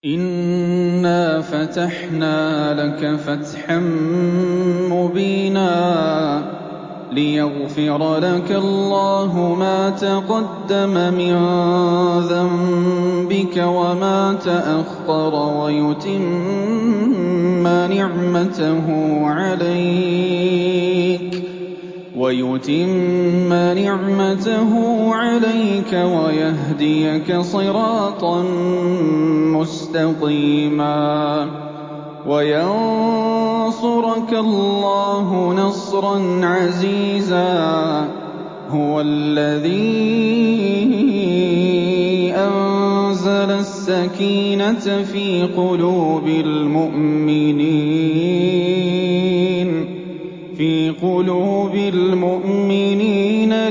إِنَّا فَتَحْنَا لَكَ فَتْحًا مُّبِينًا لِّيَغْفِرَ لَكَ اللَّهُ مَا تَقَدَّمَ مِن ذَنبِكَ وَمَا تَأَخَّرَ وَيُتِمَّ نِعْمَتَهُ عَلَيْكَ وَيَهْدِيَكَ صِرَاطًا مُّسْتَقِيمًا وَيَنصُرَكَ اللَّهُ نَصْرًا عَزِيزًا هُوَ الَّذِي أَنزَلَ السَّكِينَةَ في قُلُوبِ الْمُؤْمِنِينَ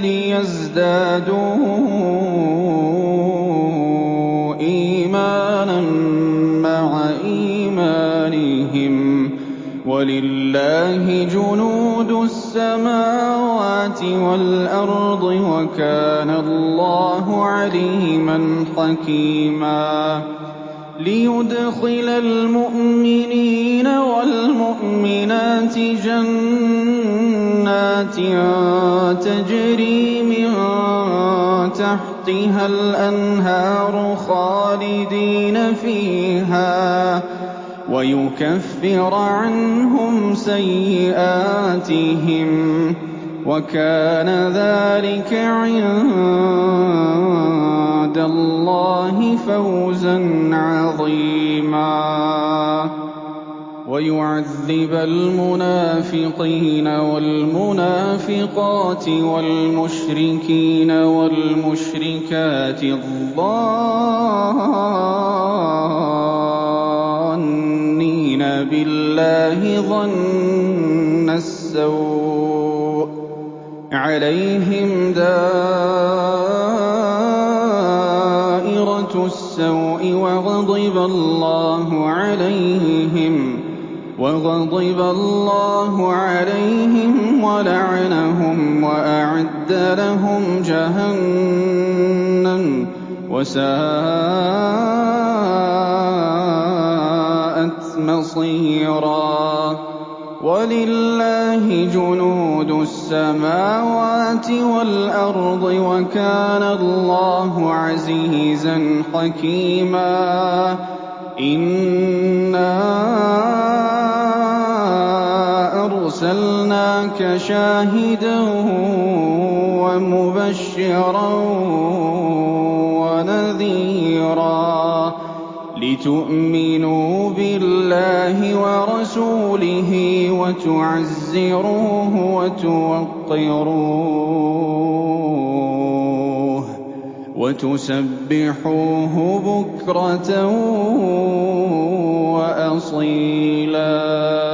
لِيَزْدَادُوا إِيمَانًا مَّعَ إِيمَانِهِمْ ۗ وَلِلَّهِ جُنُودُ السَّمَاوَاتِ وَالْأَرْضِ ۚ وَكَانَ اللَّهُ عَلِيمًا حَكِيمًا لِيُدْخِلَ الْمُؤْمِنِينَ وَالْمُؤْمِنَاتِ جَنَّاتٍ تَجْرِي مِن تَحْتِهَا الْأَنْهَارُ خَالِدِينَ فِيهَا وَيُكَفِّرَ عَنْهُمْ سَيِّئَاتِهِمْ ۚ وَكَانَ ذَٰلِكَ عِندَ اللَّهِ فَوْزًا عَظِيمًا وَيُعَذِّبَ الْمُنَافِقِينَ وَالْمُنَافِقَاتِ وَالْمُشْرِكِينَ وَالْمُشْرِكَاتِ الظَّانِّينَ بِاللَّهِ ظَنَّ السَّوْءِ ۚ عَلَيْهِمْ دَائِرَةُ السَّوْءِ ۖ وَغَضِبَ اللَّهُ عَلَيْهِمْ وَلَعَنَهُمْ وَأَعَدَّ لَهُمْ جَهَنَّمَ ۖ وَسَاءَتْ مَصِيرًا وَلِلَّهِ جُنُودُ السَّمَاوَاتِ وَالْأَرْضِ ۚ وَكَانَ اللَّهُ عَزِيزًا حَكِيمًا إِنَّا أَرْسَلْنَاكَ شَاهِدًا وَمُبَشِّرًا وَنَذِيرًا لِّتُؤْمِنُوا بِاللَّهِ وَرَسُولِهِ وَتُعَزِّرُوهُ وَتُوَقِّرُوهُ وَتُسَبِّحُوهُ بُكْرَةً وَأَصِيلًا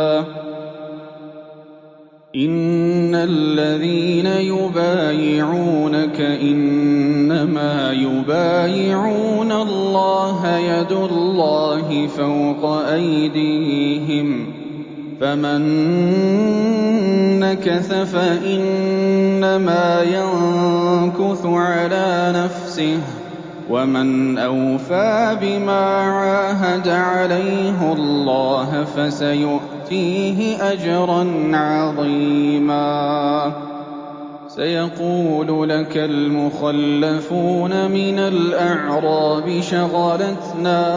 إِنَّ الَّذِينَ يُبَايِعُونَكَ إِنَّمَا يُبَايِعُونَ اللَّهَ يَدُ اللَّهِ فَوْقَ أَيْدِيهِمْ ۚ فَمَن نَّكَثَ فَإِنَّمَا يَنكُثُ عَلَىٰ نَفْسِهِ ۖ وَمَنْ أَوْفَىٰ بِمَا عَاهَدَ عَلَيْهِ اللَّهَ فَسَيُؤْتِيهِ أَجْرًا عَظِيمًا سَيَقُولُ لَكَ الْمُخَلَّفُونَ مِنَ الْأَعْرَابِ شَغَلَتْنَا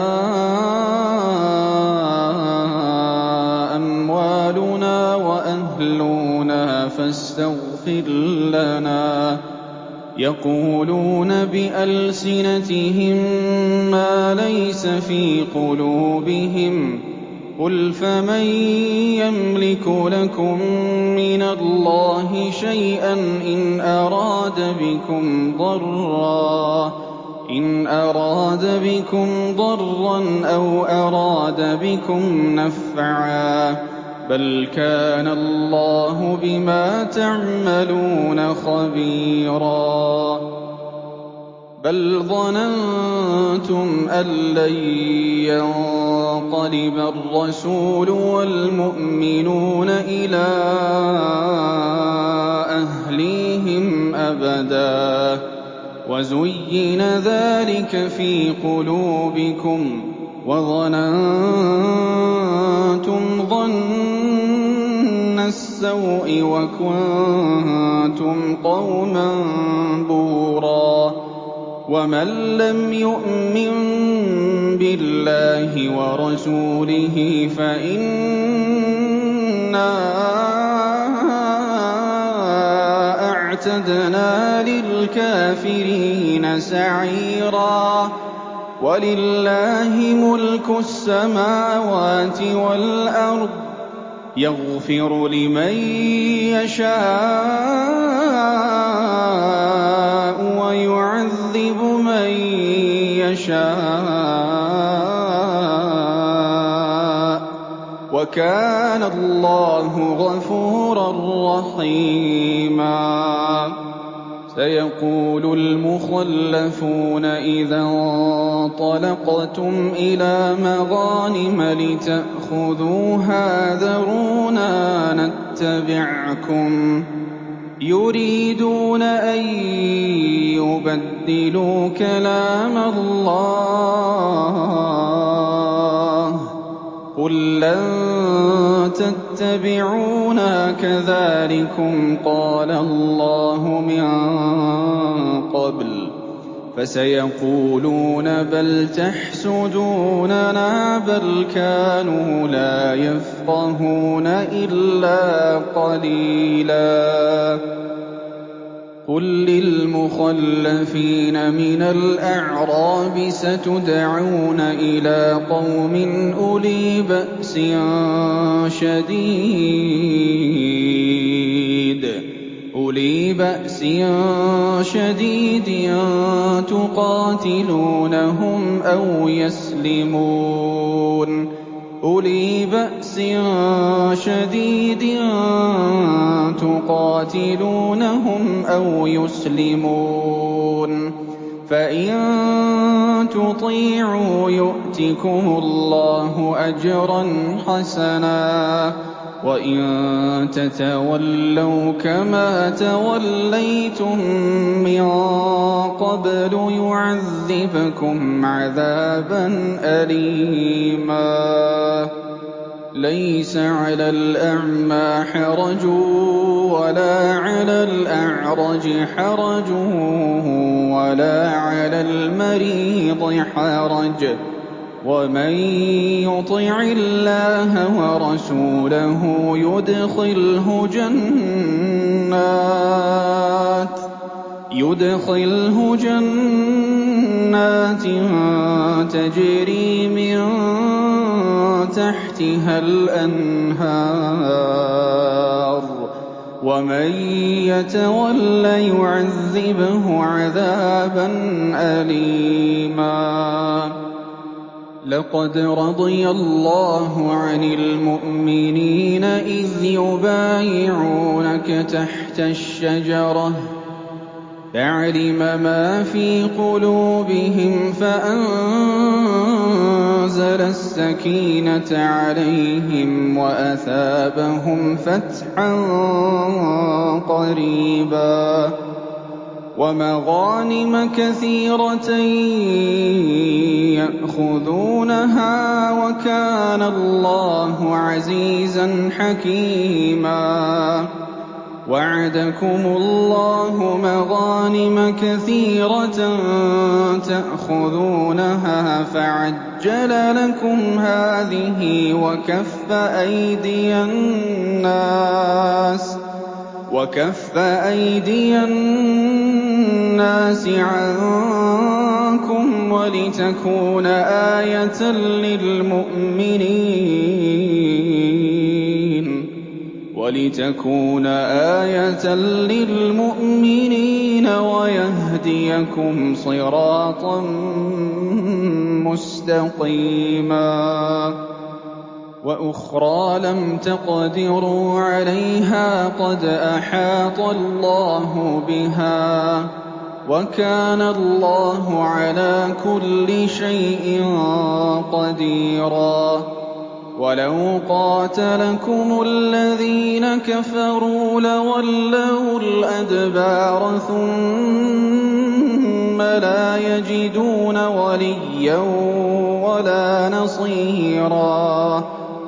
أَمْوَالُنَا وَأَهْلُونَا فَاسْتَغْفِرْ لَنَا ۚ يَقُولُونَ بِأَلْسِنَتِهِم مَّا لَيْسَ فِي قُلُوبِهِمْ ۚ قُلْ فَمَن يَمْلِكُ لَكُم مِّنَ اللَّهِ شَيْئًا إِنْ أَرَادَ بِكُمْ ضَرًّا أَوْ أَرَادَ بِكُمْ نَفْعًا ۚ بَلْ كَانَ اللَّهُ بِمَا تَعْمَلُونَ خَبِيرًا بَلْ ظَنَنتُمْ أَن لَّن يَنقَلِبَ الرَّسُولُ وَالْمُؤْمِنُونَ إِلَىٰ أَهْلِيهِمْ أَبَدًا وَزُيِّنَ ذَٰلِكَ فِي قُلُوبِكُمْ وَظَنَنتُمْ ظَنَّ السَّوْءِ وَكُنتُمْ قَوْمًا بُورًا وَمَن لَّمْ يُؤْمِن بِاللَّهِ وَرَسُولِهِ فَإِنَّا أَعْتَدْنَا لِلْكَافِرِينَ سَعِيرًا وَلِلَّهِ مُلْكُ السَّمَاوَاتِ وَالْأَرْضِ يَغْفِرُ لِمَن يَشَاءُ وَيُعَذِّبُ مَن يَشَاءُ ۚ وَكَانَ اللَّهُ غَفُورًا رَّحِيمًا. سَيَقُولُ الْمُخَلَّفُونَ إِذَا انطَلَقْتُمْ إِلَىٰ مَغَانِمَ لِتَأْخُذُوهَا ذَرُونَا نَتَّبِعْكُمْ ۖ يُرِيدُونَ أَن يُبَدِّلُوا كَلَامَ اللَّهِ ۚ قُل لَّن تَتَّبِعُونَا كَذَٰلِكُمْ قَالَ اللَّهُ مِن قَبْلُ ۖ فَسَيَقُولُونَ بَلْ تَحْسُدُونَنَا بَلْ كَانُوا لَا يَفْقَهُونَ إِلَّا قَلِيلًا. قُل لِّلْمُخَلَّفِينَ مِنَ الْأَعْرَابِ سَتُدْعَوْنَ إِلَىٰ قَوْمٍ أُولِي بَأْسٍ شَدِيدٍ تُقَاتِلُونَهُمْ أَوْ يُسْلِمُونَ ۖ فَإِن تُطِيعُوا يُؤْتِكُمُ اللَّهُ أَجْرًا حَسَنًا ۖ وَإِن تَتَوَلَّوْا كَمَا تَوَلَّيْتُم مِّن قَبْلُ يُعَذِّبْكُمْ عَذَابًا أَلِيمًا. لَيْسَ عَلَى الْأَعْمَىٰ حَرَجٌ وَلَا عَلَى الْأَعْرَجِ حَرَجٌ وَلَا عَلَى الْمَرِيضِ حَرَجٌ ۗ وَمَن يُطِعِ اللَّهَ وَرَسُولَهُ يُدْخِلْهُ جَنَّاتٍ تَجْرِي مِن تَحْتِهَا الْأَنْهَارُ ۖ وَمَن يَتَوَلَّ يُعَذِّبْهُ عَذَابًا أَلِيمًا. لَقَدْ رَضِيَ اللَّهُ عَنِ الْمُؤْمِنِينَ إِذْ يُبَايِعُونَكَ تَحْتَ الشَّجَرَةِ فَعَلِمَ مَا فِي قُلُوبِهِمْ فَأَنزَلَ السَّكِينَةَ عَلَيْهِمْ وَأَثَابَهُمْ فَتْحًا قَرِيبًا وَمَغَانِمَ كَثِيرَةً يَأْخُذُونَهَا ۗ وَكَانَ اللَّهُ عَزِيزًا حَكِيمًا. وَعَدَكُمُ اللَّهُ مَغَانِمَ كَثِيرَةً تَأْخُذُونَهَا فَعَجَّلَ لَكُمْ هَٰذِهِ وَكَفَّ أَيْدِيَ النَّاسِ عَنكُمْ وَلِتَكُونَ آيَةً لِّلْمُؤْمِنِينَ وَيَهْدِيَكُمْ صِرَاطًا مُّسْتَقِيمًا. وَأُخْرَىٰ لَمْ تَقْدِرُوا عَلَيْهَا قَدْ أَحَاطَ اللَّهُ بِهَا ۚ وَكَانَ اللَّهُ عَلَىٰ كُلِّ شَيْءٍ قَدِيرًا. وَلَوْ قَاتَلَكُمُ الَّذِينَ كَفَرُوا لَوَلَّوُا الْأَدْبَارَ ثُمَّ ثُمَّ لَا يَجِدُونَ وَلِيًّا وَلَا نَصِيرًا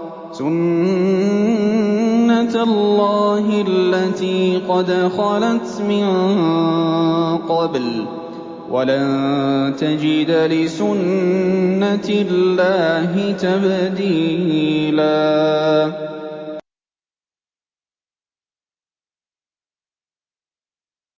سُنَّتَ اللَّهِ الَّتِي قَدْ خَلَتْ مِن قَبْلُ ۖ وَلَن تَجِدَ لِسُنَّةِ اللَّهِ تَبْدِيلًا